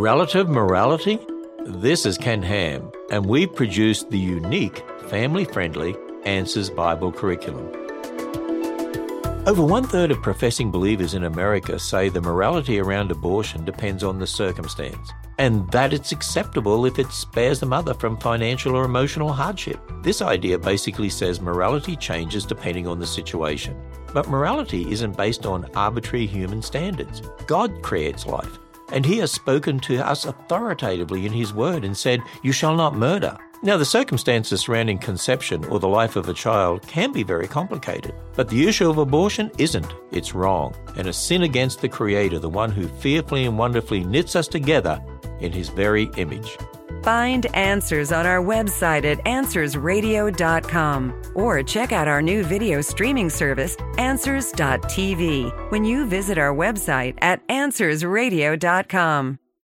Relative morality? This is Ken Ham, and we've produced the unique, family-friendly Answers Bible curriculum. Over 1/3 of professing believers in America say the morality around abortion depends on the circumstance, and that it's acceptable if it spares the mother from financial or emotional hardship. This idea basically says morality changes depending on the situation. But morality isn't based on arbitrary human standards. God creates life, and He has spoken to us authoritatively in His Word and said, "You shall not murder." Now, the circumstances surrounding conception or the life of a child can be very complicated, but the issue of abortion isn't. It's wrong, and a sin against the Creator, the one who fearfully and wonderfully knits us together in His very image. Find answers on our website at AnswersRadio.com or check out our new video streaming service, Answers.tv, when you visit our website at AnswersRadio.com.